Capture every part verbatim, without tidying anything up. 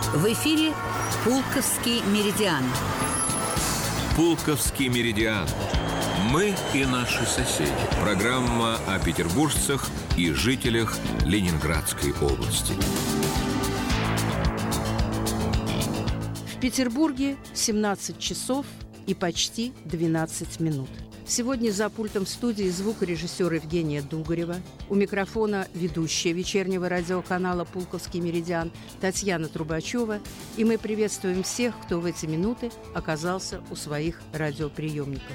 В эфире «Пулковский меридиан». «Пулковский меридиан». Мы и наши соседи. Программа о петербуржцах и жителях Ленинградской области. В Петербурге семнадцать часов и почти двенадцать минут. Сегодня за пультом студии звукорежиссер Евгения Дугарева, у микрофона ведущая вечернего радиоканала «Пулковский меридиан» Татьяна Трубачева, и мы приветствуем всех, кто в эти минуты оказался у своих радиоприемников.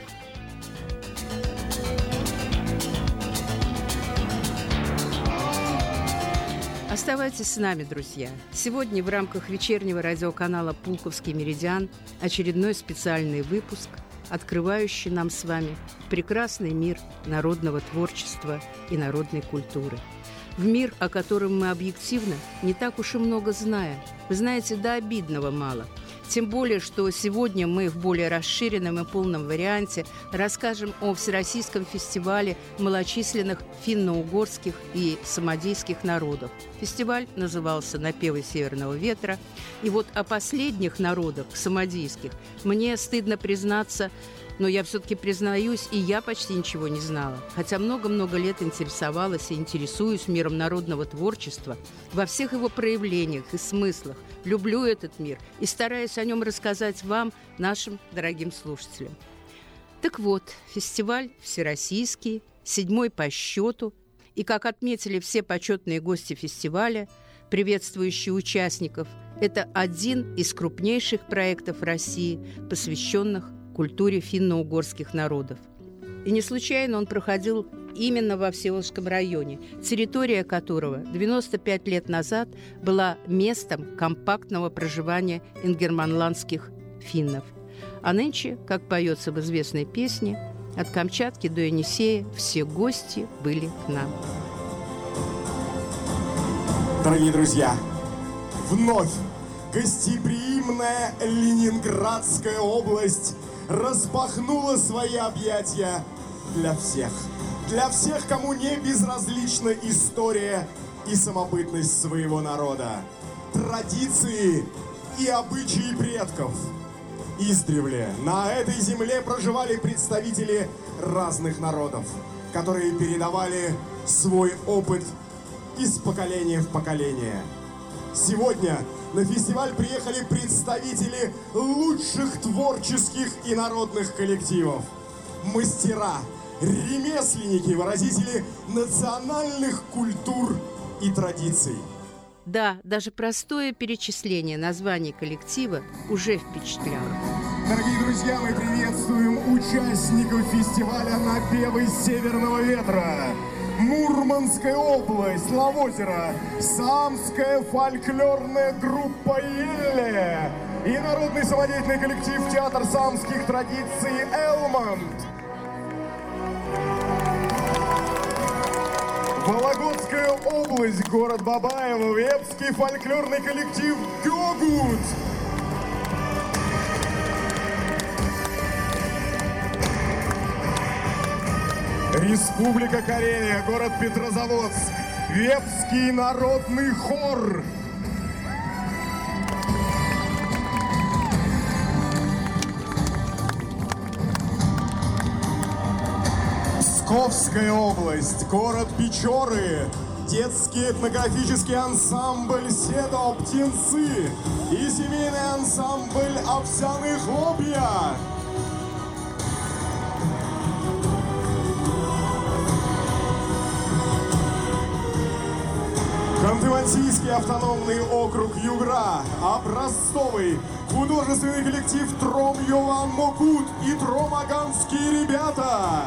Оставайтесь с нами, друзья. Сегодня в рамках вечернего радиоканала «Пулковский меридиан» очередной специальный выпуск, открывающий нам с вами прекрасный мир народного творчества и народной культуры. В мир, о котором мы объективно не так уж и много знаем. Вы знаете, до обидного мало. Тем более, что сегодня мы в более расширенном и полном варианте расскажем о Всероссийском фестивале малочисленных финно-угорских и самодийских народов. Фестиваль назывался «Напевы Северного ветра». И вот о последних народах самодийских мне стыдно признаться, но я все-таки признаюсь, и я почти ничего не знала. Хотя много-много лет интересовалась и интересуюсь миром народного творчества во всех его проявлениях и смыслах. Люблю этот мир и стараюсь о нем рассказать вам, нашим дорогим слушателям. Так вот, фестиваль всероссийский, седьмой по счету, и, как отметили все почетные гости фестиваля, приветствующие участников, это один из крупнейших проектов России, посвященных культуре финно-угорских народов. И не случайно он проходил именно во Всеволожском районе, территория которого девяносто пять лет назад была местом компактного проживания ингерманландских финнов. А нынче, как поется в известной песне, от Камчатки до Енисея все гости были к нам. Дорогие друзья, вновь гостеприимная Ленинградская область распахнула свои объятия для всех. Для всех, кому не безразлична история и самобытность своего народа, традиции и обычаи предков. Издревле на этой земле проживали представители разных народов, которые передавали свой опыт из поколения в поколение. Сегодня на фестиваль приехали представители лучших творческих и народных коллективов, мастера, ремесленники, выразители национальных культур и традиций. Да, даже простое перечисление названий коллектива уже впечатляло. Дорогие друзья, мы приветствуем участников фестиваля «Напевы Северного ветра». Мурманская область, Лавозеро, Самская фольклорная группа «Еле» и народный самодеятельный коллектив «Театр самских традиций» «Элмонт». Вологодская область, город Бабаево, вепский фольклорный коллектив «Гёгут». Республика Карелия, город Петрозаводск, вепский народный хор. Псковская область, город Печоры, детский этнографический ансамбль «Седо Птенцы» и семейный ансамбль «Овсяные хлопья». Ханты-Мансийский автономный округ Югра, образцовый художественный коллектив Тром Йован Мокут и Тромаганские ребята.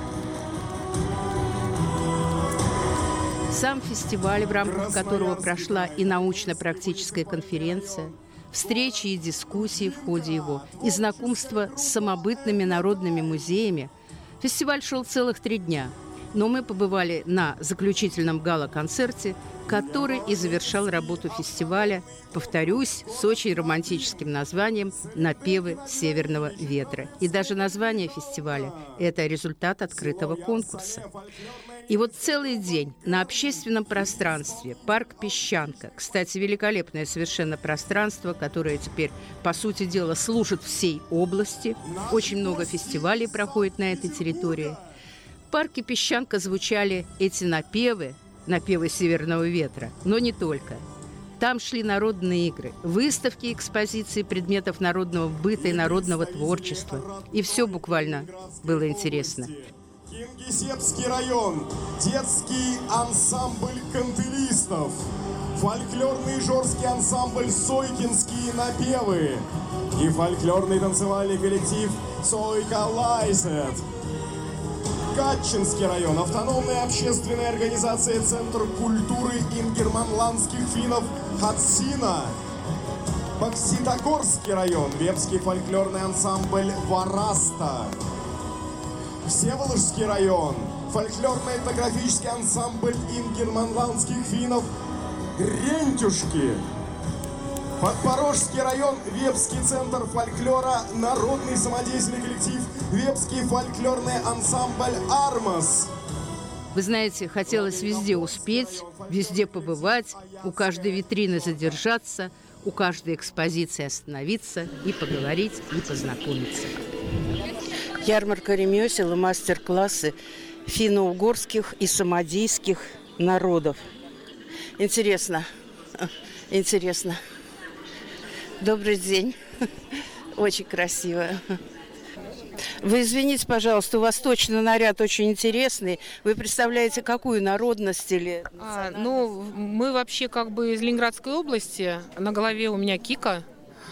Сам фестиваль, в рамках которого прошла и научно-практическая конференция, встречи и дискуссии в ходе его, и знакомство с самобытными народными музеями. Фестиваль шел целых три дня. Но мы побывали на заключительном гала-концерте, который и завершал работу фестиваля, повторюсь, с очень романтическим названием «Напевы Северного ветра». И даже название фестиваля – это результат открытого конкурса. И вот целый день на общественном пространстве парк «Песчанка». Кстати, великолепное совершенно пространство, которое теперь, по сути дела, служит всей области. Очень много фестивалей проходит на этой территории. В парке «Песчанка» звучали эти напевы, напевы «Северного ветра», но не только. Там шли народные игры, выставки, экспозиции предметов народного быта и народного творчества. И все буквально было интересно. Кингисеппский район, детский ансамбль кантылистов, фольклорный жорский ансамбль «Сойкинские напевы» и фольклорный танцевальный коллектив «Сойка Лайсет». Гатчинский район, автономная общественная организация «Центр культуры ингерманландских финнов» «Хатсина». Бокситогорский район, вепский фольклорный ансамбль «Вараста». Всеволожский район, фольклорно-этнографический ансамбль ингерманландских финнов «Грентюшки». Подпорожский район, Вепский центр фольклора, народный самодеятельный коллектив Вепский фольклорный ансамбль «Армас». Вы знаете, хотелось везде успеть, везде побывать, у каждой витрины задержаться, у каждой экспозиции остановиться и поговорить, и познакомиться. Ярмарка ремесел и мастер-классы финно-угорских и самодийских народов. Интересно, интересно. Добрый день. Очень красиво. Вы извините, пожалуйста, у вас точно наряд очень интересный. Вы представляете, какую народность или... А, ну, мы вообще как бы из Ленинградской области. На голове у меня кика.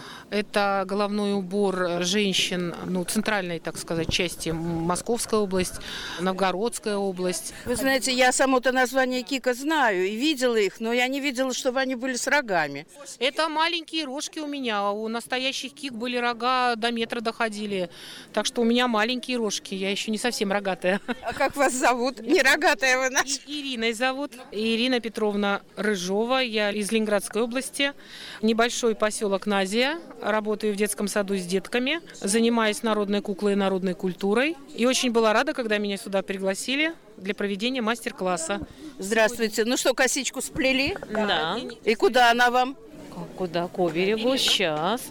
Это головной убор женщин, ну, центральной, так сказать, части Московская область, Новгородская область. Вы знаете, я само-то название кика знаю и видела их, но я не видела, чтобы они были с рогами. Это маленькие рожки у меня. У настоящих кик были рога, до метра доходили. Так что у меня маленькие рожки. Я еще не совсем рогатая. А как вас зовут? Не рогатая вы наша. Ириной зовут. Ирина Петровна Рыжова. Я из Ленинградской области. Небольшой поселок Назия. Работаю в детском саду с детками, занимаюсь народной куклой и народной культурой. И очень была рада, когда меня сюда пригласили для проведения мастер-класса. Здравствуйте. Ну что, косичку сплели? Да. И куда она вам? Куда? К берегу. Сейчас.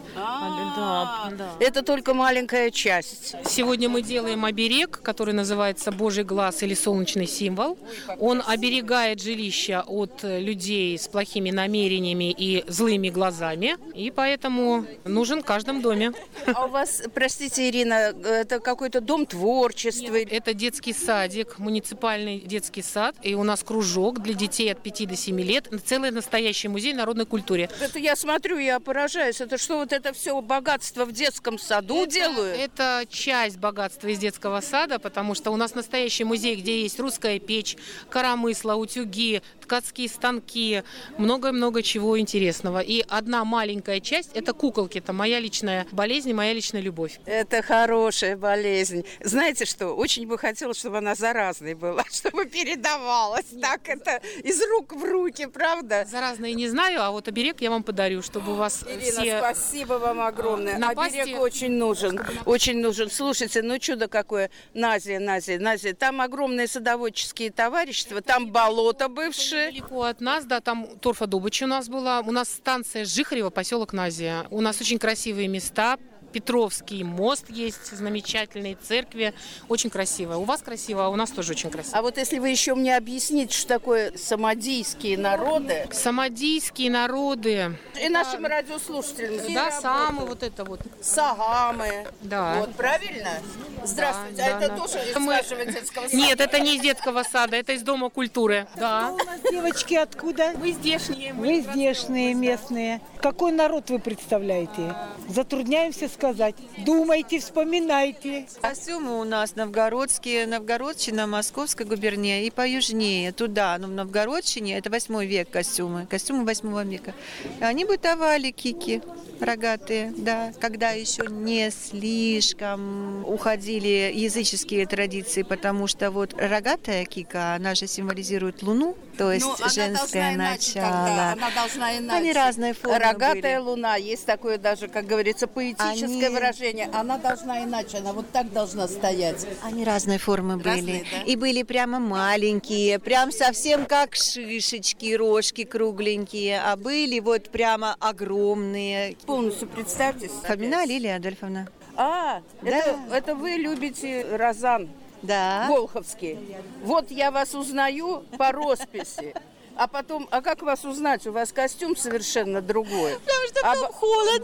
Да, да. Это только маленькая часть. Сегодня мы делаем оберег, который называется «Божий глаз» или «Солнечный символ». Он оберегает жилище от людей с плохими намерениями и злыми глазами. И поэтому нужен в каждом доме. А у вас, простите, Ирина, это какой-то дом творчества? Нет, это детский садик, муниципальный детский сад. И у нас кружок для детей от пяти до семи лет. Целый настоящий музей народной культуры. Это я смотрю, я поражаюсь. Это что, вот это все богатство в детском саду это, делают? Это часть богатства из детского сада, потому что у нас настоящий музей, где есть русская печь, коромысла, утюги, ткацкие станки, много-много чего интересного. И одна маленькая часть – это куколки. Это моя личная болезнь, моя личная любовь. Это хорошая болезнь. Знаете что, очень бы хотелось, чтобы она заразной была, чтобы передавалась. Так это из рук в руки, правда? Заразной не знаю, а вот оберег я вам подарю, чтобы у вас Ирина, все... спасибо вам огромное. Напасти... Оберег очень нужен, очень нужен. Слушайте, ну чудо какое. Назия, Назия, Назия. Там огромные садоводческие товарищества, там болото бывшее. Недалеко от нас, да, там торфодобыча у нас была. У нас станция Жихарева, поселок Назия. У нас очень красивые места. Петровский мост есть, замечательные церкви. Очень красиво. У вас красиво, а у нас тоже очень красиво. А вот если вы еще мне объясните, что такое самодийские народы. Самодийские народы. И нашим радиослушателям. Да, самые вот это вот. Сагамы. Да. Вот, правильно? Здравствуйте. Да, а это да, тоже да. из Мы... вашего детского сада? Нет, это не из детского сада, это из Дома культуры. Да. У нас девочки откуда? Мы здешние. Вы здешние, местные. Какой народ вы представляете? Затрудняемся сказать. Думайте, вспоминайте. Костюмы у нас новгородские, Новгородщина, Московская губерния и поюжнее, туда. Но в Новгородщине это восьмой век костюмы, костюмы восьмого века. Они бытовали, кики рогатые, да, когда еще не слишком уходили языческие традиции, потому что вот рогатая кика, она же символизирует Луну, то есть Ну, она женское иначе начало. тогда, она должна иначе. Они разные формы Рогатая были. луна, есть такое даже, как говорится, поэтическое Они- выражение. Она должна иначе, она вот так должна стоять. Они разные формы были. Разные, да? И были прямо маленькие, прям совсем как шишечки, рожки кругленькие, а были вот прямо огромные. Полностью представьтесь. Фомина Лилия Адольфовна. А, Да. это, это вы любите розан Да. волховский. Вот я вас узнаю по росписи. А потом, а как вас узнать? У вас костюм совершенно другой. Потому что А там б- холодно.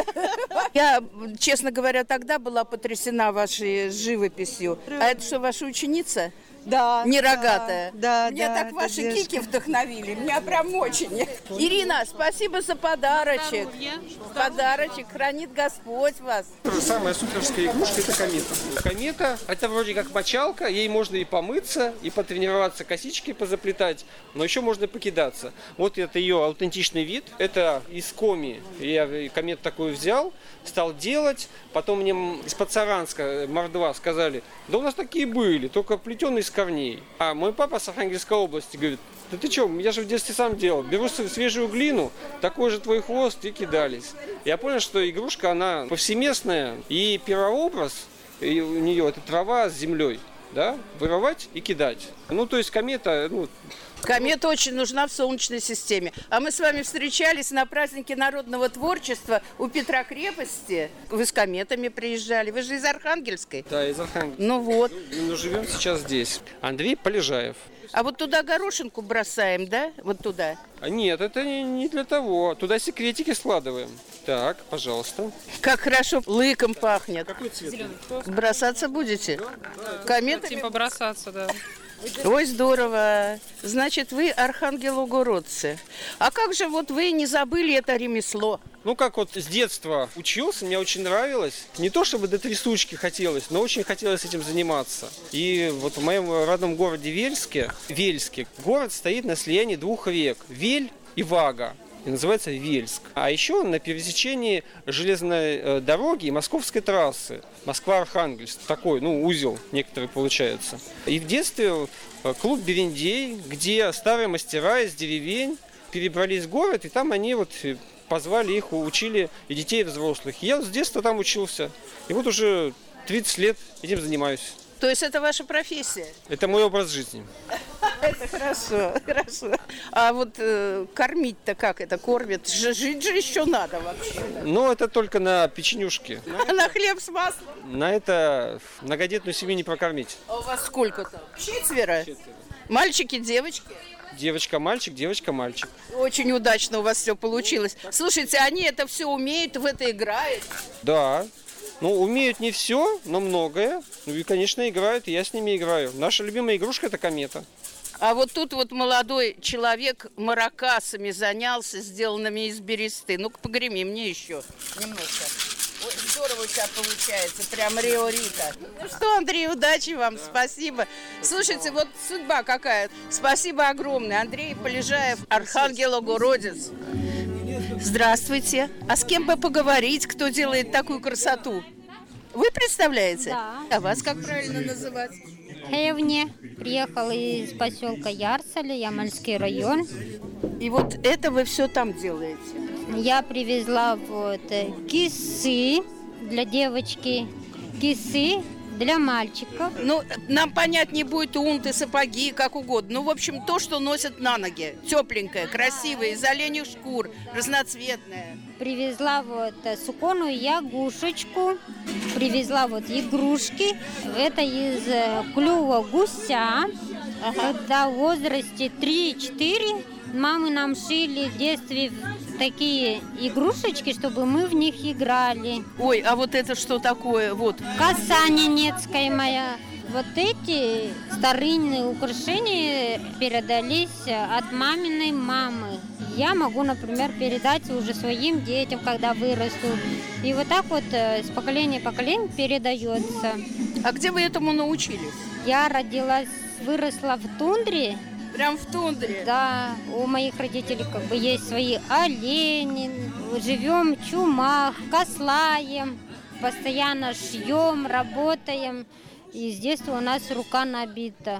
Да. Я, честно говоря, тогда была потрясена вашей живописью. А это что, ваша ученица? Да. Не рогатая. Да, Меня да, так это ваши девушка. кики вдохновили. Меня прям очень. Ирина, спасибо за подарочек. Подарочек. Хранит Господь вас. Самая суперская игрушка – это комета. Комета – это вроде как мочалка, ей можно и помыться, и потренироваться, косички позаплетать, но еще можно и покидаться. Вот это ее аутентичный вид. Это из коми. Я комет такую взял, стал делать. Потом мне из-под Саранска, Мордва, сказали, да у нас такие были, только плетеные из корней. А мой папа с Архангельской области говорит, да ты что, я же в детстве сам делал. Беру свежую глину, такой же твой хвост, и кидались. Я понял, что игрушка, она повсеместная, и первообраз и у нее это трава с землей, да, вырывать и кидать. Ну, то есть комета, ну... Комета очень нужна в Солнечной системе. А мы с вами встречались на празднике народного творчества у Петра Крепости. Вы с кометами приезжали. Вы же из Архангельской. Да, из Архангельска. Ну вот. Ну, живем сейчас здесь. Андрей Полежаев. А вот туда горошинку бросаем, да? Вот туда. А нет, это не, не для того. Туда секретики складываем. Так, пожалуйста. Как хорошо лыком пахнет. Какой цвет? Бросаться будете? Кометами? Хотим побросаться, да. Ой, здорово. Значит, вы архангелогородцы. А как же вот вы не забыли это ремесло? Ну, как вот с детства учился, мне очень нравилось. Не то, чтобы до трясучки хотелось, но очень хотелось этим заниматься. И вот в моем родном городе Вельске, Вельске, город стоит на слиянии двух рек. Вель и Вага. И называется Вельск. А еще на пересечении железной дороги и московской трассы. Москва-Архангельск. Такой, ну, узел некоторый получается. И в детстве клуб «Берендей», где старые мастера из деревень перебрались в город, и там они вот позвали их, учили и детей, и взрослых. И я с детства там учился. И вот уже тридцать лет этим занимаюсь. То есть это ваша профессия? Это мой образ жизни. Это хорошо, хорошо. А вот э, кормить-то как это кормят? Ж- Жить же еще надо вообще. Но это только на печенюшки. А на хлеб с маслом? На это многодетную семью не прокормить. А у вас сколько там? Четверо? Мальчики, девочки? Девочка, мальчик, девочка, мальчик. Очень удачно у вас все получилось. Слушайте, они это все умеют, в это играют? Да. Ну, умеют не все, но многое. Ну и, конечно, играют, и я с ними играю. Наша любимая игрушка – это комета. А вот тут вот молодой человек маракасами занялся, сделанными из бересты. Ну-ка, погреми мне еще немножко. Ой, здорово у тебя получается, прям Рио Рита. Ну что, Андрей, удачи вам, спасибо. Слушайте, вот судьба какая. Спасибо огромное. Андрей Полежаев, Архангелогородец. Здравствуйте. А с кем бы поговорить, кто делает такую красоту? Вы представляете? Да. А вас как правильно называть? Хевне. Приехала из поселка Ярсали, Ямальский район. И вот это вы все там делаете? Я привезла вот кисы для девочки, кисы для мальчиков. Ну, нам понятнее будет унты, сапоги, как угодно. Ну, в общем, то, что носят на ноги. Тепленькое, красивое, из оленьих шкур, разноцветное. Привезла вот суконную ягушечку, привезла вот игрушки. Это из клюва гуся. Ага. Когда в возрасте три-четыре мамы нам шили в детстве такие игрушечки, чтобы мы в них играли. Ой, а вот это что такое? Вот. Коса ненецкая моя. Вот эти старинные украшения передались от маминой мамы. Я могу, например, передать уже своим детям, когда вырастут. И вот так вот с поколения в поколение передается. А где вы этому научились? Я родилась, выросла в тундре. Прям в тундре? Да, у моих родителей как бы есть свои олени, живем в чумах, кослаем, постоянно шьем, работаем. И с детства у нас рука набита.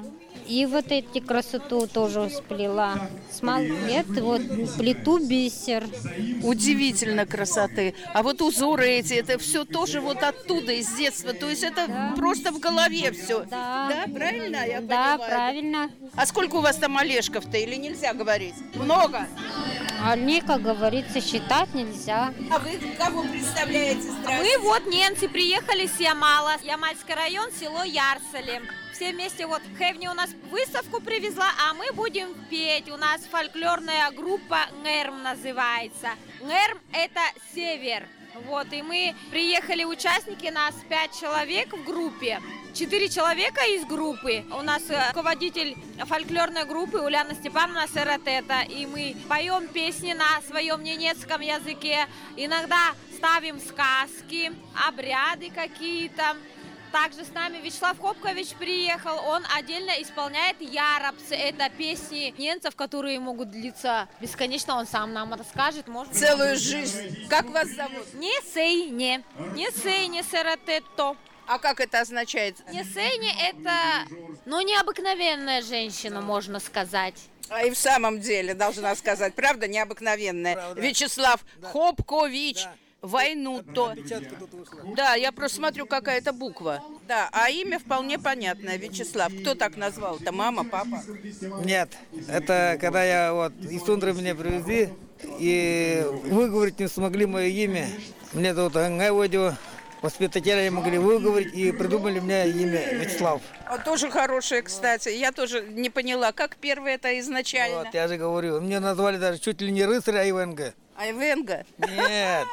И вот эти красоту тоже сплела. Смолет, вот плету бисер. Удивительно красоты. А вот узоры эти, это все тоже вот оттуда, из детства. То есть это да. просто в голове все. Да. Да, правильно я Да, понимаю? правильно. А сколько у вас там олешков-то или нельзя говорить? Много? А мне, как говорится, считать нельзя. А вы кого представляете? Мы вот немцы приехали с Ямала, Ямальский район, село Ярсалем. Все вместе вот Хевни у нас выставку привезла, а мы будем петь. У нас фольклорная группа НГЭРМ называется. НГЭРМ – это север. Вот, и мы приехали, участники, нас пять человек в группе. Четыре человека из группы. У нас руководитель фольклорной группы Уляна Степановна Сератета. И мы поем песни на своем ненецком языке. Иногда ставим сказки, обряды какие-то. Также с нами Вячеслав Хопкович приехал, он отдельно исполняет ярабцы. Это песни немцев, которые могут длиться бесконечно, он сам нам расскажет. Может, целую жизнь. Как вас зовут? Не Сейне, не Сейне Сератетто. А как это означает? Не Сейне это, ну, необыкновенная женщина, можно сказать. А и в самом деле, должна сказать, правда, необыкновенная. Правда. Вячеслав да. Хопкович. Да. Войну-то. Да, я просто смотрю, какая-то буква. Да, а имя вполне понятное, Вячеслав. Кто так назвал-то? Мама, папа? Нет, это когда я вот из тундры меня привезли, и выговорить не смогли мое имя. Мне тут Ангайводио, воспитатели могли выговорить, и придумали мне имя Вячеслав. А тоже хорошее, кстати. Я тоже не поняла, как первое это изначально. Вот, я же говорю, мне назвали даже чуть ли не рыцарь, а Ивенга. Айвенга? Нет.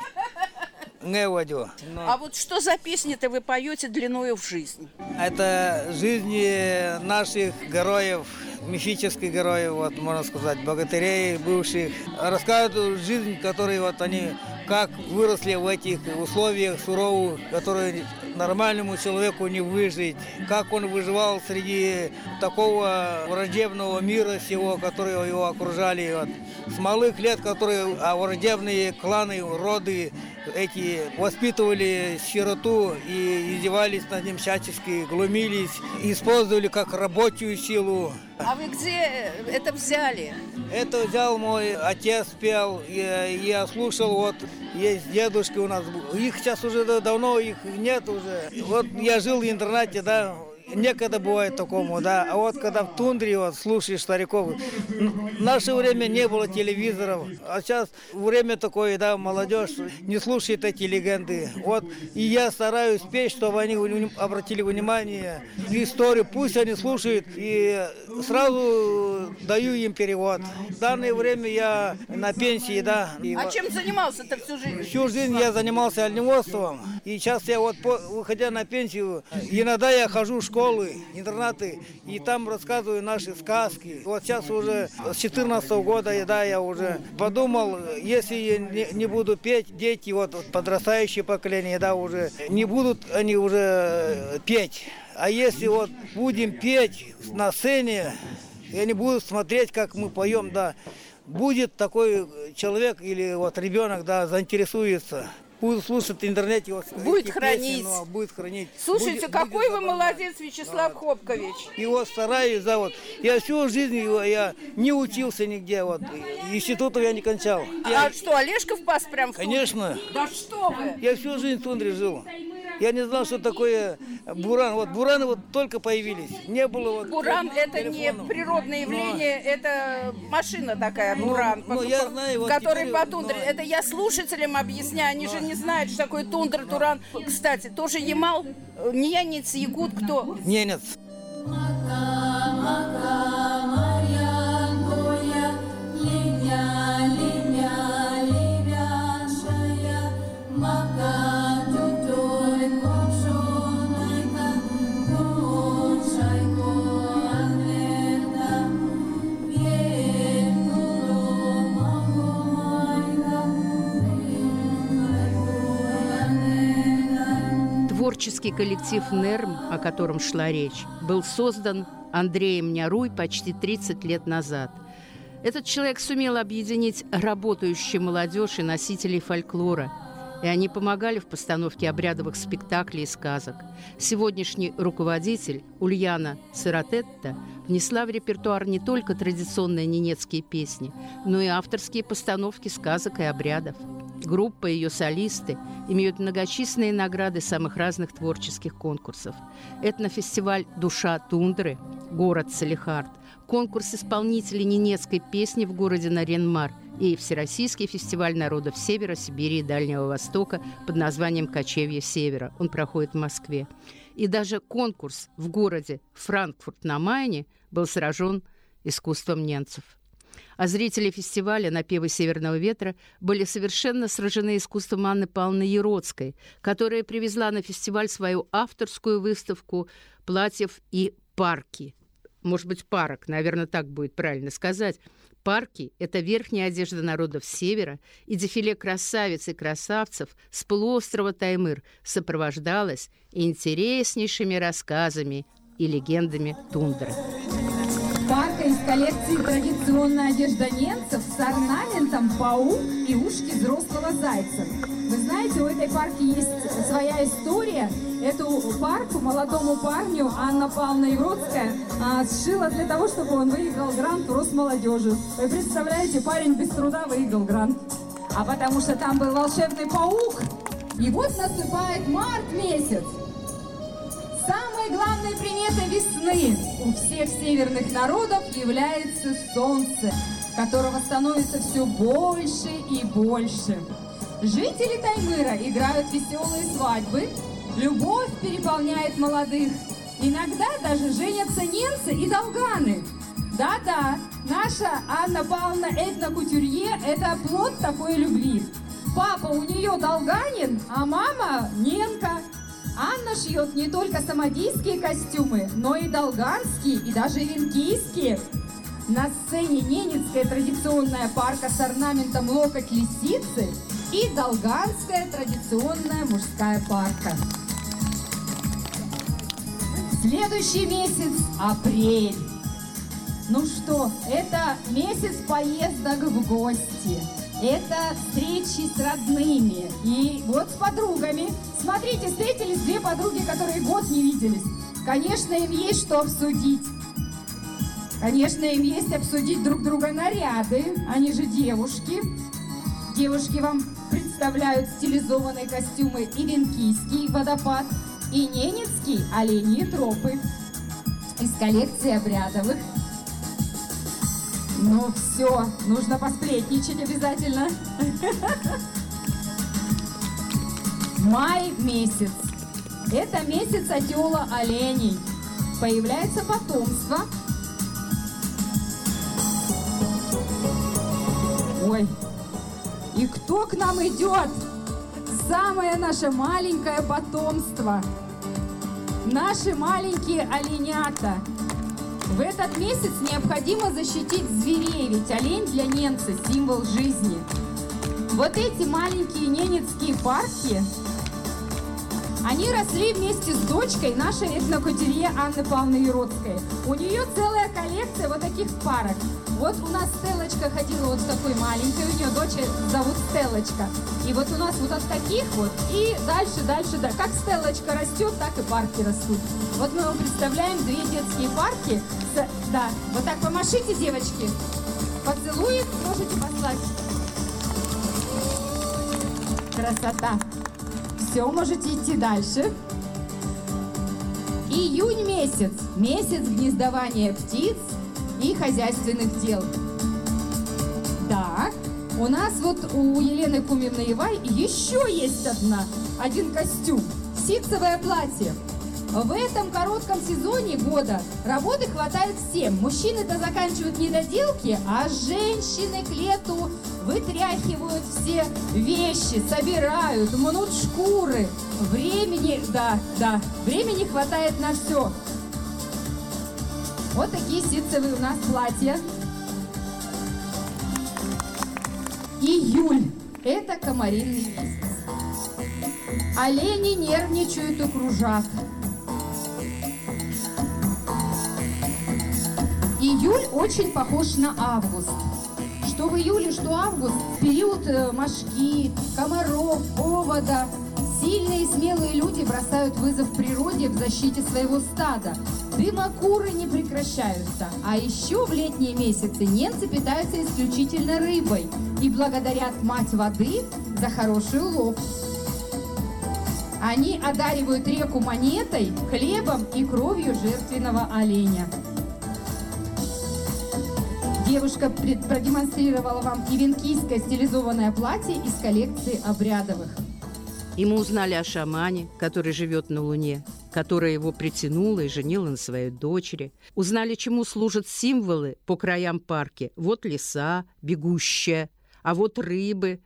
Но... А вот что за песни-то вы поете длиною в жизнь? Это жизни наших героев, мифических героев, вот можно сказать, богатырей бывших. Рассказывают жизнь, которые вот они как выросли в этих условиях суровых, которые нормальному человеку не выжить, как он выживал среди такого враждебного мира всего, который его окружали. Вот. С малых лет, которые а враждебные кланы, роды эти воспитывали сироту и издевались над ним всячески, глумились, использовали как рабочую силу. А вы где это взяли? Это взял мой отец, пел, я, я слушал, вот есть дедушки у нас, их сейчас уже давно, их нет уже. Вот я жил в интернате, да, некогда бывает такому, да, а вот когда в тундре вот слушаешь стариков, в наше время не было телевизоров, а сейчас время такое, да, молодежь не слушает эти легенды. Вот, и я стараюсь петь, чтобы они обратили внимание на историю, пусть они слушают, и сразу даю им перевод. В данное время я на пенсии, да. И а чем занимался-то всю жизнь? Всю жизнь я занимался оленеводством, и сейчас я вот, выходя на пенсию, иногда я хожу в школу, школы, интернаты, и там рассказываю наши сказки. Вот сейчас уже с четырнадцатого года, да, я уже подумал, если я не, не буду петь, дети, вот подрастающее поколение, да, уже не будут они уже петь. А если вот будем петь на сцене, и они будут смотреть, как мы поем, да, будет такой человек или вот ребенок, да, заинтересуется. Будет слушать в интернете. Вот, будет хранить. Песни, ну, будет хранить. Слушайте, будет, какой будет вы молодец, Вячеслав да. Хопкович. И вот стараюсь, да, вот. Я всю жизнь я не учился нигде, вот. Института я не кончал. А я... что, Олешков пас прям в тундре? Конечно. Да что вы? Я всю жизнь в тундре жил. Я не знал, что такое буран. Вот бураны вот только появились. Не было вот. Буран это не природное явление, но... это машина такая, буран, ну, по, я по, знаю, вот который теперь, по тундре. но... Это я слушателям объясняю, они но... же не знают, что такое тундра, туран. Кстати, тоже Ямал, ненец, якут, кто? Ненец. Творческий коллектив НГЭРМ, о котором шла речь, был создан Андреем Няруй почти тридцать лет назад. Этот человек сумел объединить работающую молодежь и носителей фольклора, и они помогали в постановке обрядовых спектаклей и сказок. Сегодняшний руководитель Ульяна Сиротетта внесла в репертуар не только традиционные ненецкие песни, но и авторские постановки сказок и обрядов. Группа и ее солисты имеют многочисленные награды самых разных творческих конкурсов. Этнофестиваль «Душа тундры», город Салехард, конкурс исполнителей ненецкой песни в городе Нарьян-Мар и Всероссийский фестиваль народов Севера, Сибири и Дальнего Востока под названием «Кочевье Севера». Он проходит в Москве. И даже конкурс в городе Франкфурт-на-Майне был сражен искусством ненцев. А зрители фестиваля «Напевы Северного ветра» были совершенно сражены искусством Анны Павловны Яроцкой, которая привезла на фестиваль свою авторскую выставку платьев и парки. Может быть, парок, наверное, так будет правильно сказать. Парки – это верхняя одежда народов Севера, и дефиле красавиц и красавцев с полуострова Таймыр сопровождалось интереснейшими рассказами и легендами тундры. Парка из коллекции «Традиционная одежда ненцев» с орнаментом паук и ушки взрослого зайца. Вы знаете, у этой парки есть своя история. Эту парку молодому парню Анна Павловна Яроцкая а, сшила для того, чтобы он выиграл грант в Росмолодежи. Вы представляете, парень без труда выиграл грант. А потому что там был волшебный паук. И вот наступает март месяц. Самой главной приметой весны у всех северных народов является солнце, которого становится все больше и больше. Жители Таймыра играют веселые свадьбы, любовь переполняет молодых. Иногда даже женятся ненцы и долганы. Да-да, наша Анна Павловна этнокутюрье – это плод такой любви. Папа у нее долганин, а мама – ненка. Анна шьет не только самодийские костюмы, но и долганские, и даже венкийские. На сцене ненецкая традиционная парка с орнаментом локоть лисицы и долганская традиционная мужская парка. Следующий месяц – апрель. Ну что, это месяц поездок в гости. Это встречи с родными и вот с подругами. Смотрите, встретились две подруги, которые год не виделись. Конечно, им есть что обсудить. Конечно, им есть обсудить друг друга наряды. Они же девушки. Девушки вам представляют стилизованные костюмы и венкийский водопад, и ненецкий оленьи тропы из коллекции обрядовых. Ну все, нужно посплетничать обязательно. Май месяц. Это месяц отела оленей. Появляется потомство. Ой, и кто к нам идет? Самое наше маленькое потомство. Наши маленькие оленята. В этот месяц необходимо защитить зверей, ведь олень для ненца – символ жизни. Вот эти маленькие ненецкие парки, они росли вместе с дочкой нашей этнокутюрье Анны Павловны Яроцкой. У нее целая коллекция вот таких парок. Вот у нас Стеллочка ходила вот с такой маленькой, у нее дочь зовут Стеллочка. И вот у нас вот от таких вот, и дальше, дальше, да. Как Стеллочка растет, так и парки растут. Вот мы вам представляем две детские парки. С, да, вот так помашите, девочки. Поцелует, можете послать. Красота. Все, можете идти дальше. Июнь месяц. Месяц гнездования птиц и хозяйственных дел. Так, у нас вот у Елены Кумиевны Ивай еще есть одна, один костюм. Ситцевое платье. В этом коротком сезоне года работы хватает всем. Мужчины-то заканчивают недоделки, а женщины к лету вытряхивают все вещи, собирают, мнут шкуры. Времени, да, да, времени хватает на все. Вот такие ситцевые у нас платья. Июль. Это комаринный месяц. Олени нервничают у кружат. Июль очень похож на август. Что вы июль, что август, в период э, мошки, комаров, овода, сильные и смелые люди бросают вызов природе в защите своего стада. Дымокуры не прекращаются. А еще в летние месяцы немцы питаются исключительно рыбой и благодарят мать воды за хороший улов. Они одаривают реку монетой, хлебом и кровью жертвенного оленя. Девушка продемонстрировала вам ивенкийское стилизованное платье из коллекции обрядовых. И мы узнали о шамане, который живет на Луне, которая его притянула и женила на своей дочери. Узнали, чему служат символы по краям парки. Вот лиса, бегущая, а вот рыбы,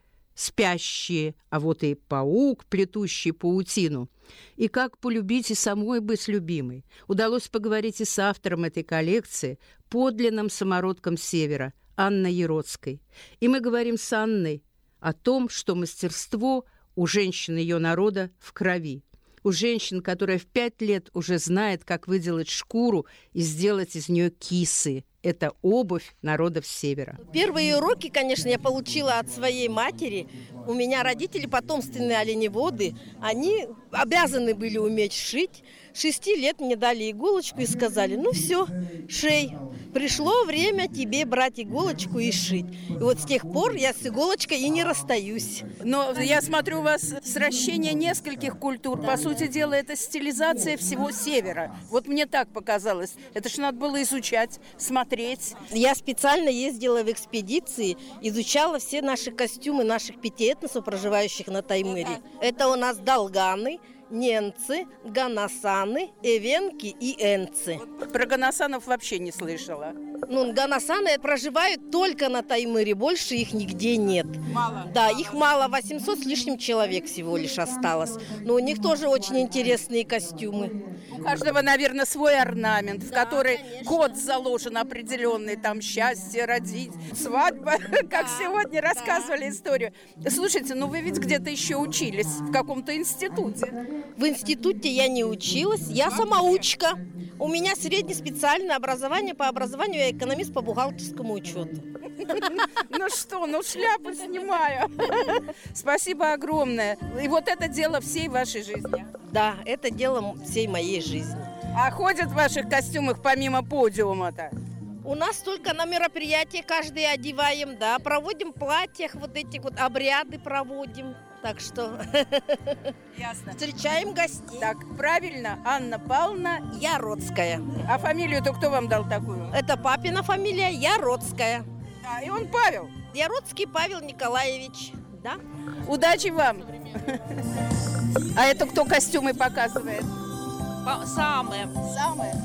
спящие, а вот и паук, плетущий паутину. И как полюбить и самой быть любимой. Удалось поговорить и с автором этой коллекции, подлинным самородком Севера, Анной Яроцкой. И мы говорим с Анной о том, что мастерство у женщин ее народа в крови. У женщин, которая в пять лет уже знает, как выделать шкуру и сделать из нее кисы. Это обувь народов Севера. Первые уроки, конечно, я получила от своей матери. У меня родители потомственные оленеводы. Они обязаны были уметь шить. Шести лет мне дали иголочку и сказали: ну все, шей. Пришло время тебе брать иголочку и шить. И вот с тех пор я с иголочкой и не расстаюсь. Но я смотрю, у вас сращение нескольких культур. Да. По сути дела, это стилизация всего Севера. Вот мне так показалось. Это ж надо было изучать, смотреть. Я специально ездила в экспедиции, изучала все наши костюмы наших пяти этносов, проживающих на Таймыре. Это у нас долганы, ненцы, ганасаны, эвенки и энцы. Про ганасанов вообще не слышала. Ну, ганасаны проживают только на Таймыре, больше их нигде нет. Мало? Да, их мало, восемьсот с лишним человек всего лишь осталось. Но у них тоже очень интересные костюмы. У каждого, наверное, свой орнамент, в да, который конечно. Код заложен определенный, там счастье, родить, свадьба, как да, сегодня рассказывали да. историю. Слушайте, ну вы ведь где-то еще учились, в каком-то институте. В институте я не училась, я самоучка. У меня среднеспециальное образование, по образованию я экономист по бухгалтерскому учету. Ну что, ну шляпу снимаю. Спасибо огромное. И вот это дело всей вашей жизни. Да, это дело всей моей жизни. А ходят в ваших костюмах помимо подиума-то? У нас только на мероприятия каждый одеваем, да, проводим в платьях, вот эти вот обряды проводим. Так что ясно. Встречаем гостей. Так, правильно, Анна Павловна Яроцкая. А фамилию-то кто вам дал такую? Это папина фамилия Яроцкая. А, и он Павел? Яроцкий Павел Николаевич, да. Удачи вам. А это кто костюмы показывает? Самые. Самые?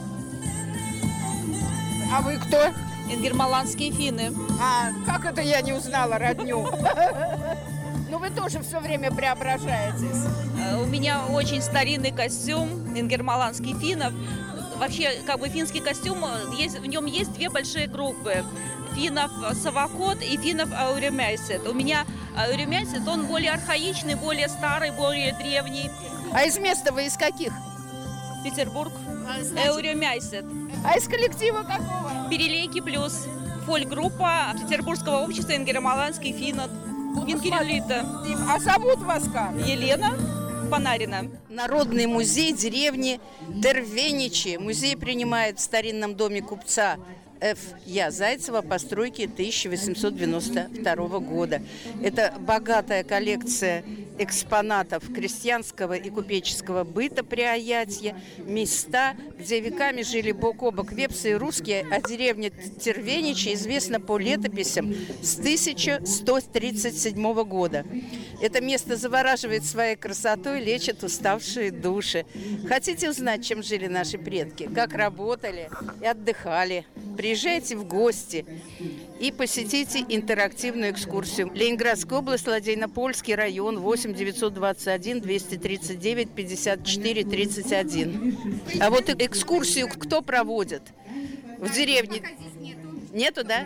А вы кто? Ингерманландские финны. А, как это я не узнала родню? Ну вы тоже все время преображаетесь. У меня очень старинный костюм ингерманландских финнов. Вообще, как бы финский костюм, есть, в нем есть две большие группы. Финнов Савакот и финнов Ауремяйсет. У меня Ауремяйсет, он более архаичный, более старый, более древний. А из места вы из каких? Петербург. Ауремяйсет. А из коллектива какого? Перелейки плюс. Фольк-группа Петербургского общества ингерманландских финнов. Финкелита. А зовут вас как? Елена Панарина. Народный музей деревни Тервеничи. Музей принимает в старинном доме купца Ф. Я. Зайцева постройки тысяча восемьсот девяносто второго года. Это богатая коллекция экспонатов крестьянского и купеческого быта Приаятья, места, где веками жили бок о бок вепсы и русские, а деревня Тервеничи известна по летописям с тысяча сто тридцать седьмого года. Это место завораживает своей красотой, лечит уставшие души. Хотите узнать, чем жили наши предки, как работали и отдыхали? Приезжайте в гости и посетите интерактивную экскурсию. Ленинградская область, Ладейно-Польский район, восемь девятьсот двадцать один двести тридцать девять пятьдесят четыре тридцать один. А вот экскурсию кто проводит в деревне? Нету, да?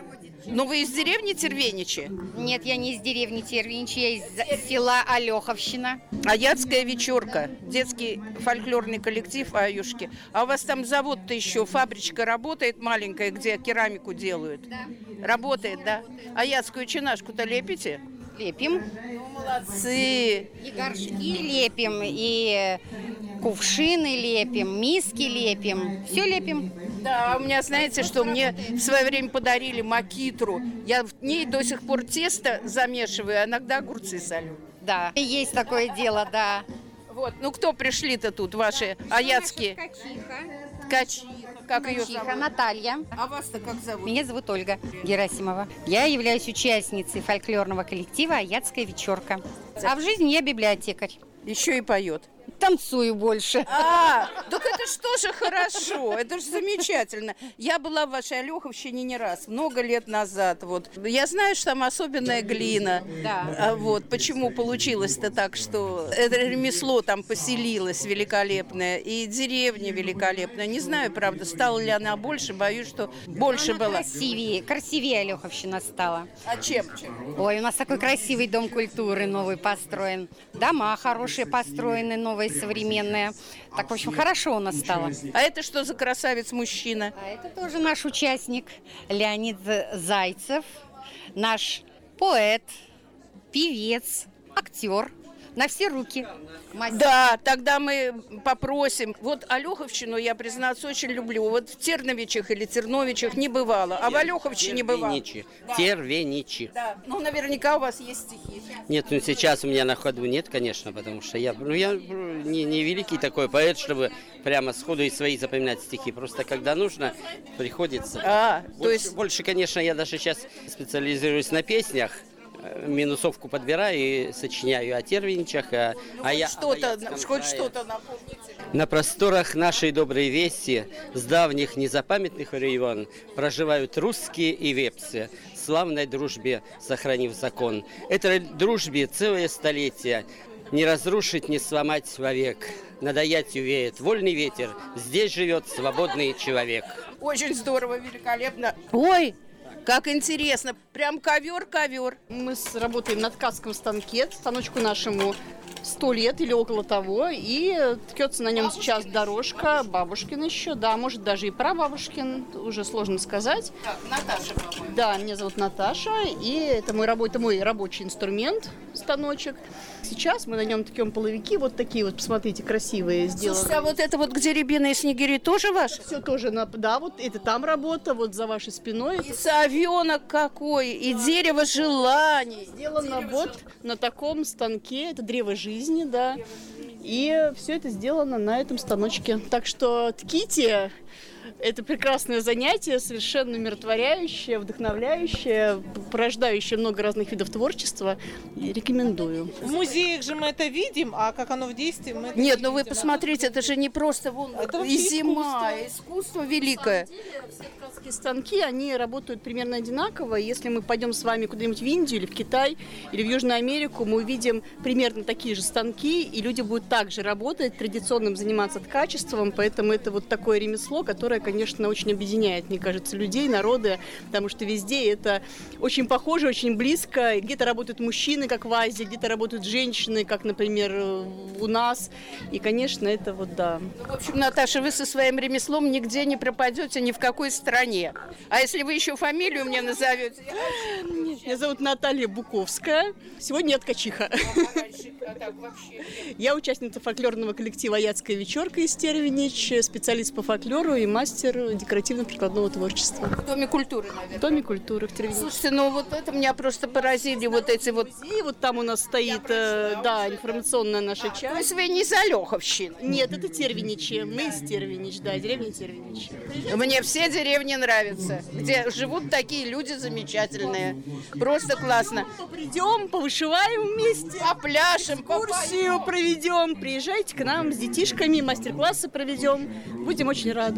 Ну, вы из деревни Тервеничи? Нет, я не из деревни Тервеничи, я из села Алеховщина. Аятская вечерка, детский фольклорный коллектив Аюшки. А у вас там завод-то еще, фабричка работает маленькая, где керамику делают? Да. Работает, да? Аятскую чинашку-то лепите? Лепим. Молодцы. И горшки лепим, и кувшины лепим, миски лепим. Все лепим. Да, у меня, знаете, что мне в свое время подарили макитру. Я в ней до сих пор тесто замешиваю, а иногда огурцы солю. Да, есть такое дело, да. Вот, ну кто пришли-то тут, ваши аятские? Ткачиха. Ткачиха. Как ее Ткачиха зовут? Наталья. А вас-то как зовут? Меня зовут Ольга Герасимова. Я являюсь участницей фольклорного коллектива «Аятская вечерка». А в жизни я библиотекарь. Еще и поет. Танцую больше. А, так это ж тоже хорошо, это же замечательно. Я была в вашей Алеховщине не раз, много лет назад. Вот. Я знаю, что там особенная глина. Да. А вот почему получилось-то так, что это ремесло там поселилось великолепное, и деревня великолепная. Не знаю, правда, стала ли она больше, боюсь, что больше она была. Красивее, красивее Алеховщина стала. А чем? чем? Ой, у нас такой красивый дом культуры новый построен. Дома хорошие построены, новые, современные. Так, в общем, хорошо у нас стало. А это что за красавец-мужчина? А это тоже наш участник Леонид Зайцев, наш поэт, певец, актер. На все руки. Мастер. Да, тогда мы попросим. Вот Алеховщину, я, признаться, очень люблю. Вот в Терновичах или Терновичах не бывало, а в Алеховщине бывало. Да. Тервеничи. Да, ну наверняка у вас есть стихи. Нет, ну сейчас у меня на ходу нет, конечно, потому что я, ну, я не, не великий такой поэт, чтобы прямо сходу и свои запоминать стихи. Просто когда нужно, приходится. А, больше, то есть... больше, конечно, я даже сейчас специализируюсь на песнях. Минусовку подбираю и сочиняю о тервеничах, а, ну, а я что-то, хоть что-то напомните. На просторах нашей доброй вести с давних незапамятных времен проживают русские и вепсы, славной дружбе сохранив закон. Этой дружбе целое столетие, не разрушить, не сломать вовек. Надоять увеет вольный ветер, здесь живет свободный человек. Очень здорово, великолепно. Ой! Как интересно, прям ковер-ковер. Мы работаем на ткацком станке, станочку нашему сто лет или около того, и ткется на нем сейчас дорожка, бабушкин еще, да, может даже и прабабушкин, уже сложно сказать. Так, Наташа, по-моему. Да, меня зовут Наташа, и это мой, рабо- это мой рабочий инструмент, станочек. Сейчас мы на нем ткем половики, вот такие вот, посмотрите, красивые сделаны. Слушайте, а вот это вот, где рябины и снегири, тоже ваш? Все тоже, на, да, вот это там работа, вот за вашей спиной. И совенок какой, и дерево желаний. Сделано дерево вот жел... на таком станке, это древо жизни, да. И все это сделано на этом станочке. Так что тките. Это прекрасное занятие, совершенно умиротворяющее, вдохновляющее, порождающее много разных видов творчества. И рекомендую. В музеях же мы это видим, а как оно в действии мы это Нет, не ну вы видим. посмотрите, это же не просто вон это и зима, искусство. искусство великое. Все ткацкие станки, они работают примерно одинаково. Если мы пойдем с вами куда-нибудь в Индию или в Китай, или в Южную Америку, мы увидим примерно такие же станки, и люди будут также работать, традиционным заниматься ткачеством, поэтому это вот такое ремесло, которое, конечно, очень объединяет, мне кажется, людей, народы, потому что везде это очень похоже, очень близко. Где-то работают мужчины, как в Азии, где-то работают женщины, как, например, у нас. И, конечно, это вот, да. Ну, в общем, Наташа, вы со своим ремеслом нигде не пропадете ни в какой стране. А если вы еще фамилию мне назовете? Меня зовут Наталья Буковская. Сегодня я ткачиха. А так вообще? Я участница фольклорного коллектива «Аятская вечерка» из Тервенич, специалист по фольклору и мастер декоративно-прикладного творчества. В Доме культуры, наверное. В Доме культуры в Тервенич. Слушайте, ну вот это меня просто поразили, вот эти вот... И вот там у нас стоит, э, да, информационная наша часть. То есть вы не из Алеховщины? Нет, это Тервеничи. Мы из Тервенич, да, деревня Тервенич. Мне все деревни нравятся, где живут такие люди замечательные. Просто классно. Придем, повышиваем вместе. Попляшем, экскурсию проведем. Приезжайте к нам с детишками, мастер-классы проведем. Будем очень рады.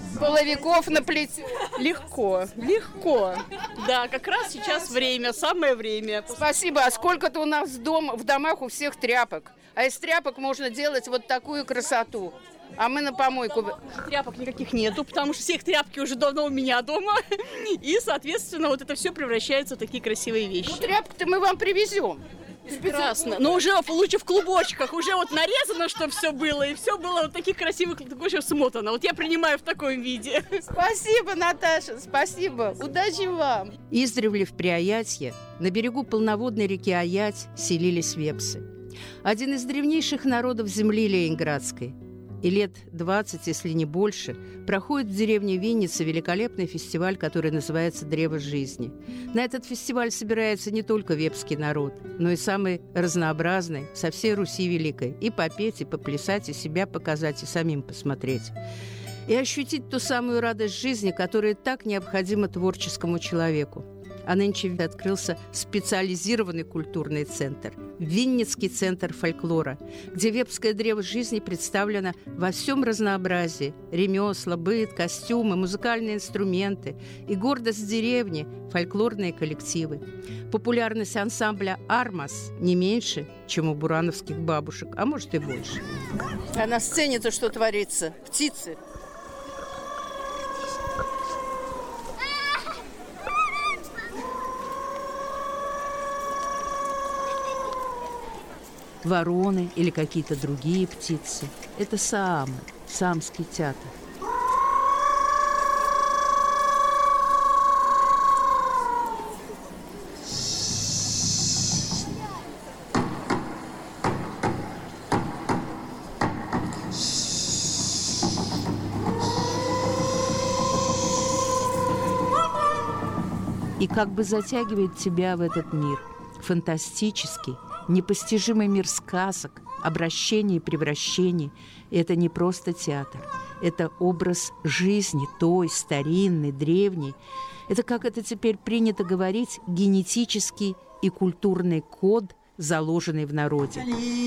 половиков наплетем. Легко, легко. Да, как раз сейчас время, самое время. Спасибо. А сколько-то у нас дом, в домах у всех тряпок. А из тряпок можно делать вот такую красоту. А мы на помойку. Тряпок никаких нету, потому что всех тряпки уже давно у меня дома. И, соответственно, вот это все превращается в такие красивые вещи. Ну, тряпки-то мы вам привезем. Прекрасно. Но уже лучше в клубочках, уже вот нарезано, чтобы все было, и все было вот таких красивых клубочков смотано. Вот я принимаю в таком виде. Спасибо, Наташа, спасибо. Удачи вам. Издревле в Приаятье, на берегу полноводной реки Аять, селились вепсы. Один из древнейших народов земли Ленинградской. И лет двадцать, если не больше, проходит в деревне Винница великолепный фестиваль, который называется «Древо жизни». На этот фестиваль собирается не только вепский народ, но и самый разнообразный со всей Руси Великой. И попеть, и поплясать, и себя показать, и самим посмотреть. И ощутить ту самую радость жизни, которая так необходима творческому человеку. А нынче открылся специализированный культурный центр – Винницкий центр фольклора, где вепское древо жизни представлено во всем разнообразии – ремесла, быт, костюмы, музыкальные инструменты и гордость деревни – фольклорные коллективы. Популярность ансамбля «Армас» не меньше, чем у бурановских бабушек, а может и больше. А на сцене-то что творится? Птицы. Вороны или какие-то другие птицы. Это саамы, саамский театр. И как бы затягивает тебя в этот мир, фантастический, непостижимый мир сказок, обращений и превращений. И это не просто театр. Это образ жизни, той, старинной, древней. Это, как это теперь принято говорить, генетический и культурный код, заложенный в народе.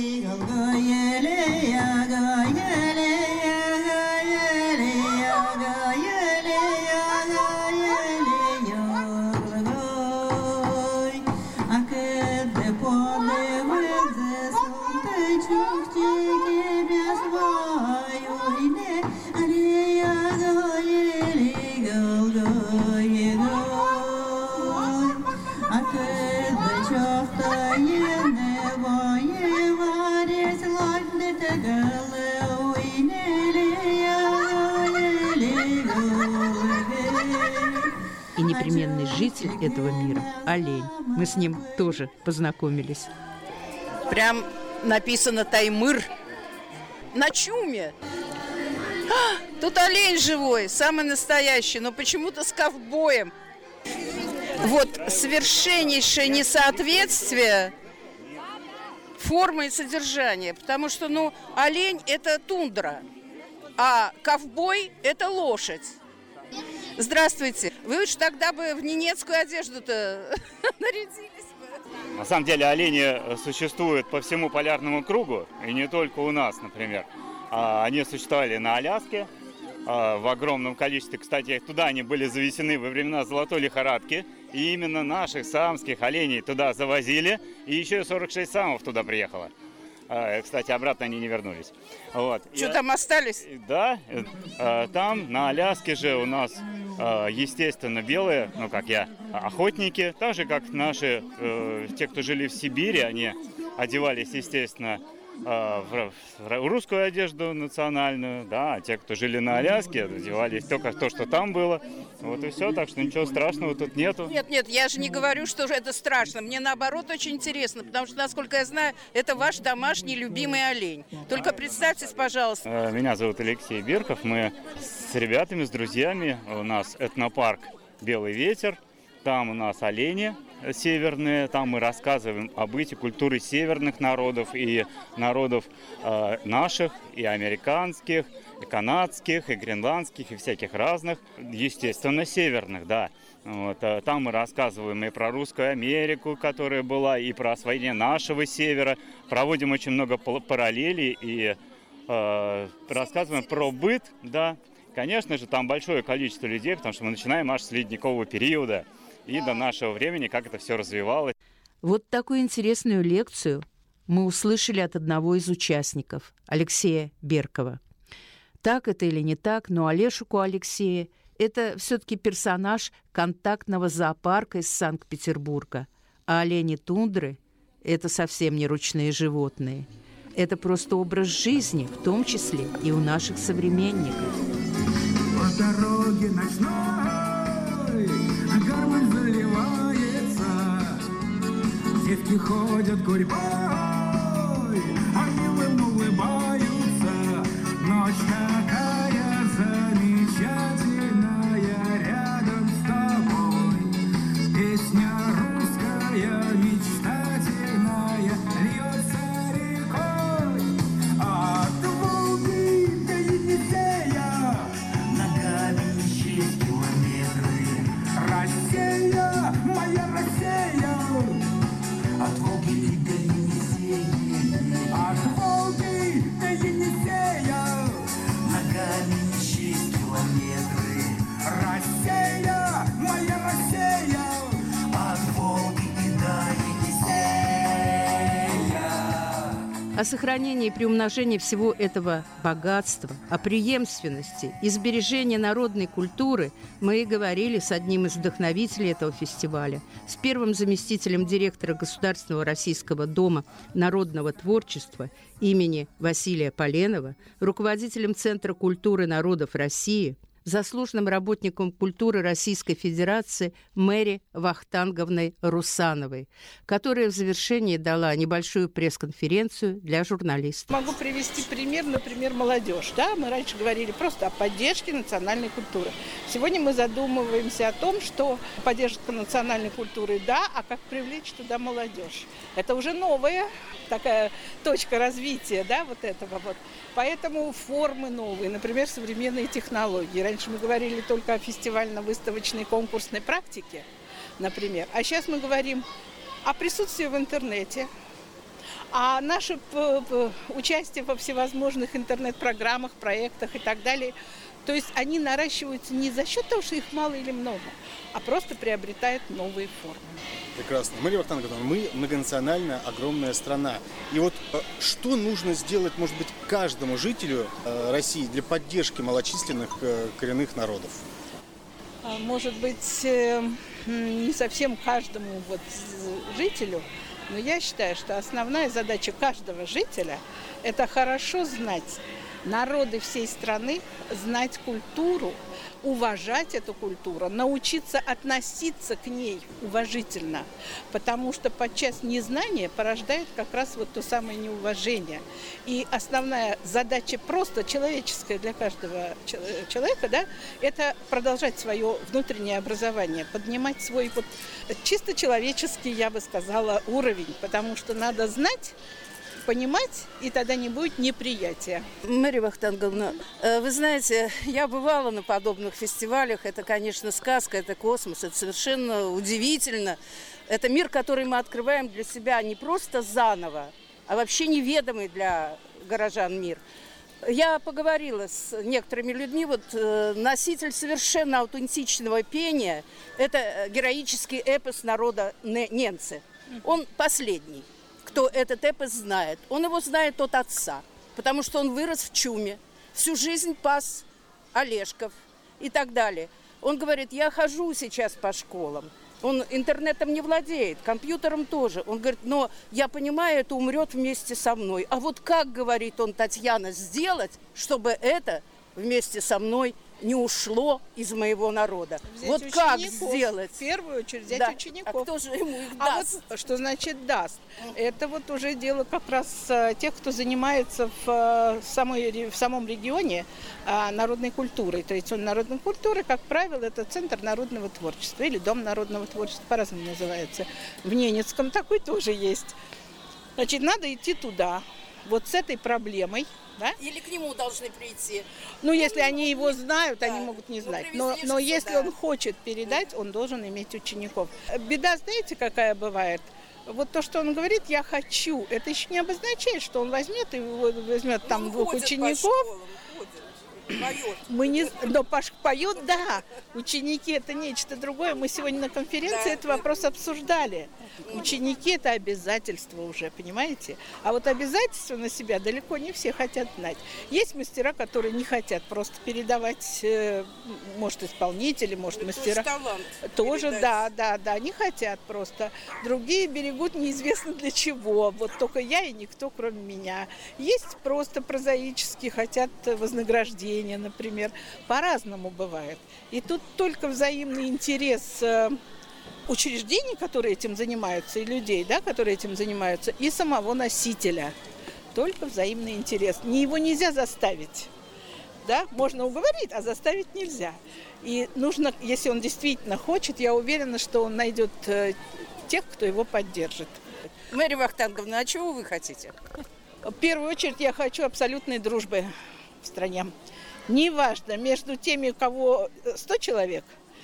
И непременный житель этого мира – олень. Мы с ним тоже познакомились. Прям написано «Таймыр» на чуме. А, тут олень живой, самый настоящий, но почему-то с ковбоем. Вот совершеннейшее несоответствие формы и содержания, потому что, ну, олень – это тундра, а ковбой – это лошадь. Здравствуйте. Вы уж тогда бы в ненецкую одежду-то нарядились бы. На самом деле олени существуют по всему полярному кругу, и не только у нас, например. Они существовали на Аляске в огромном количестве. Кстати, туда они были завезены во времена золотой лихорадки. И именно наших саамских оленей туда завозили. И еще сорок шесть саамов туда приехало. Кстати, обратно они не вернулись. Вот. Что, там остались? Да. Там, на Аляске же у нас, естественно, белые, ну, как я, охотники. Так же, как наши, те, кто жили в Сибири, они одевались, естественно, в русскую одежду национальную, да, а те, кто жили на Аляске, одевались только то, что там было. Вот и все, так что ничего страшного тут нету. Нет, нет, я же не говорю, что это страшно. Мне наоборот очень интересно, потому что, насколько я знаю, это ваш домашний любимый олень. Только представьтесь, пожалуйста. Меня зовут Алексей Берков. Мы с ребятами, с друзьями. У нас этнопарк «Белый ветер». Там у нас олени северные, там мы рассказываем о быте культуры северных народов и народов э, наших, и американских, и канадских, и гренландских, и всяких разных, естественно, северных, да. Вот, э, там мы рассказываем и про русскую Америку, которая была, и про освоение нашего севера. Проводим очень много параллелей и э, рассказываем про быт, да, Конечно же, там большое количество людей, потому что мы начинаем аж с ледникового периода и до нашего времени, как это все развивалось. Вот такую интересную лекцию мы услышали от одного из участников, Алексея Беркова. Так это или не так, но Олешику Алексея – это все-таки персонаж контактного зоопарка из Санкт-Петербурга, а олени тундры – это совсем не ручные животные. Это просто образ жизни, в том числе и у наших современников. По дороге ночной гармонь заливается, девки ходят гурьбой, они им улыбаются. Ночь такая замечательная рядом с тобой. Песня русская мечтательная льется рекой. От Волги до Енисея ногами исчез километры. Россия, моя Россия, от Волги до Енисея, от Волги до Енисея, ногами исчез километры. Россия, моя Россия, от Волги до Енисея. О сохранении и приумножении всего этого богатства, о преемственности и сбережении народной культуры мы и говорили с одним из вдохновителей этого фестиваля, с первым заместителем директора Государственного российского дома народного творчества имени Василия Поленова, руководителем Центра культуры народов России, заслуженным работником культуры Российской Федерации Мэри Вахтанговной Русановой, которая в завершении дала небольшую пресс-конференцию для журналистов. Могу привести пример, например, молодежь. Да, мы раньше говорили просто о поддержке национальной культуры. Сегодня мы задумываемся о том, что поддержка национальной культуры, да, а как привлечь туда молодежь. Это уже новая такая точка развития, да, вот этого вот. Поэтому формы новые, например, современные технологии. Раньше мы говорили только о фестивально-выставочной конкурсной практике, например. А сейчас мы говорим о присутствии в интернете, о наше участие во всевозможных интернет-программах, проектах и так далее. То есть они наращиваются не за счет того, что их мало или много, а просто приобретают новые формы. Прекрасно. Мария Вахтанговна, мы многонациональная, огромная страна. И вот что нужно сделать, может быть, каждому жителю России для поддержки малочисленных коренных народов? Может быть, не совсем каждому вот жителю, но я считаю, что основная задача каждого жителя – это хорошо знать народы всей страны, знать культуру, уважать эту культуру, научиться относиться к ней уважительно, потому что подчас незнание порождает как раз вот то самое неуважение. И основная задача просто человеческая для каждого человека, да, это продолжать свое внутреннее образование, поднимать свой вот чисто человеческий, я бы сказала, уровень, потому что надо знать, понимать, и тогда не будет неприятия. Мария Вахтанговна, вы знаете, я бывала на подобных фестивалях. Это, конечно, сказка, это космос, это совершенно удивительно. Это мир, который мы открываем для себя не просто заново, а вообще неведомый для горожан мир. Я поговорила с некоторыми людьми, вот носитель совершенно аутентичного пения – это героический эпос народа ненцы. Он последний, кто этот эпос знает. Он его знает от отца, потому что он вырос в чуме, всю жизнь пас олешков и так далее. Он говорит, я хожу сейчас по школам. Он интернетом не владеет, компьютером тоже. Он говорит, но я понимаю, это умрет вместе со мной. А вот как, говорит он, Татьяна, сделать, чтобы это вместе со мной не ушло из моего народа? Взять вот как сделать? В первую очередь взять Да. учеников. А кто же ему их А даст? вот что значит даст? Это вот уже дело как раз э, тех, кто занимается в, э, самой, ре- в самом регионе э, народной культурой. Традиционной народной культуры, как правило, это Центр народного творчества или Дом народного творчества, по-разному называется. В Ненецком такой тоже есть. Значит, надо идти туда, вот с этой проблемой. Да? Или к нему должны прийти. Ну, если они его знают, они могут не знать. Но, привезли но же если сюда. он хочет передать, он должен иметь учеников. Беда, знаете, какая бывает? Вот то, что он говорит, я хочу, это еще не обозначает, что он возьмет и возьмет там двух учеников. Поет. Мы не, но Пашка поет, да. Ученики это нечто другое. Мы сегодня на конференции да, этот да. вопрос обсуждали. Ученики это обязательство уже, понимаете? А вот обязательства на себя далеко не все хотят знать. Есть мастера, которые не хотят просто передавать, может, исполнители, может, это мастера. Талант тоже, передать. да, да, да, не хотят просто. Другие берегут неизвестно для чего. Вот только я и никто, кроме меня. Есть просто прозаические, хотят вознаграждения, например. По-разному бывает. И тут только взаимный интерес учреждений, которые этим занимаются, и людей, да, которые этим занимаются, и самого носителя. Только взаимный интерес. Не его нельзя заставить. Да? Можно уговорить, а заставить нельзя. И нужно, если он действительно хочет, я уверена, что он найдет тех, кто его поддержит. Мария Вахтанговна, а чего вы хотите? В первую очередь я хочу абсолютной дружбы в стране. Неважно, между теми, у кого сто человек,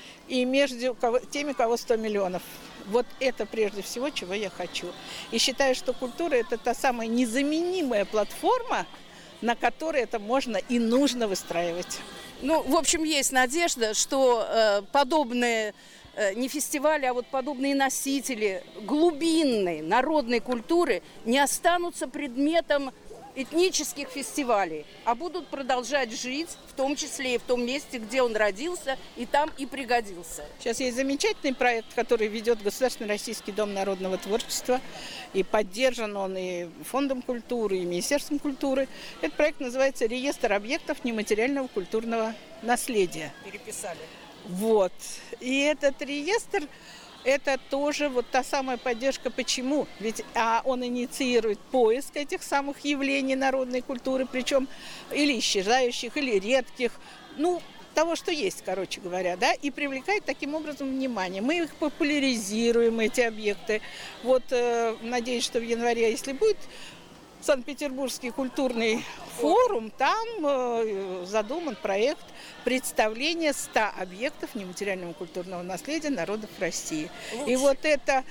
и между теми, кого сто миллионов. Вот это прежде всего, чего я хочу. И считаю, что культура – это та самая незаменимая платформа, на которой это можно и нужно выстраивать. Ну, в общем, есть надежда, что э, подобные э, не фестивали, а вот подобные носители глубинной народной культуры не останутся предметом этнических фестивалей, а будут продолжать жить, в том числе и в том месте, где он родился, и там и пригодился. Сейчас есть замечательный проект, который ведет Государственный Российский дом народного творчества, и поддержан он и Фондом культуры, и Министерством культуры. Этот проект называется «Реестр объектов нематериального культурного наследия». Переписали. Вот. И этот реестр это тоже вот та самая поддержка. Почему? Ведь а он инициирует поиск этих самых явлений народной культуры, причем или исчезающих, или редких, ну, того, что есть, короче говоря, да, и привлекает таким образом внимание. Мы их популяризируем, эти объекты. Вот, э, надеюсь, что в январе, если будет Санкт-Петербургский культурный форум, там э, задуман проект представления ста объектов нематериального культурного наследия народов России. Лучше. И вот это,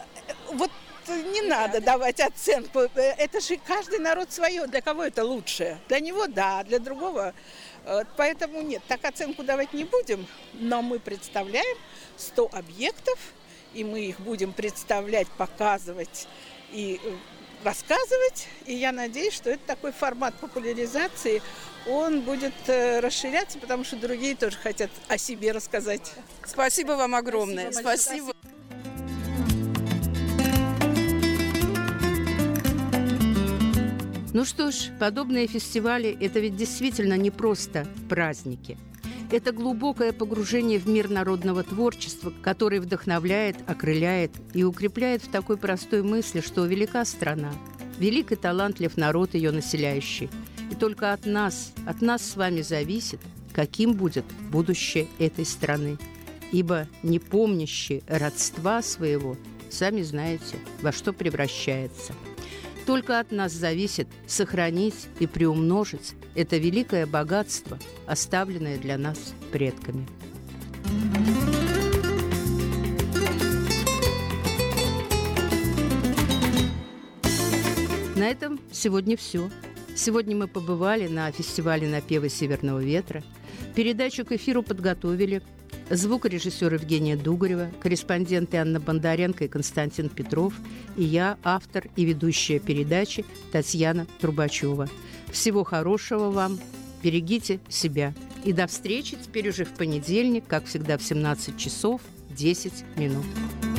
вот не надо давать оценку, это же каждый народ свое, для кого это лучше, для него да, для другого, поэтому нет, так оценку давать не будем, но мы представляем сто объектов, и мы их будем представлять, показывать и рассказывать, и я надеюсь, что это такой формат популяризации, он будет расширяться, потому что другие тоже хотят о себе рассказать. Спасибо вам огромное. Спасибо. Спасибо. Ну что ж, подобные фестивали – это ведь действительно не просто праздники. Это глубокое погружение в мир народного творчества, который вдохновляет, окрыляет и укрепляет в такой простой мысли, что велика страна, велик и талантлив народ, ее населяющий. И только от нас, от нас с вами зависит, каким будет будущее этой страны. Ибо не помнящий родства своего, сами знаете, во что превращается. Только от нас зависит сохранить и приумножить это великое богатство, оставленное для нас предками. На этом сегодня все. Сегодня мы побывали на фестивале «Напевы Северного ветра». Передачу к эфиру подготовили звукорежиссер Евгения Дугарева, корреспонденты Анна Бондаренко и Константин Петров, и я, автор и ведущая передачи Татьяна Трубачева. Всего хорошего вам, берегите себя. И до встречи теперь уже в понедельник, как всегда в семнадцать часов десять минут.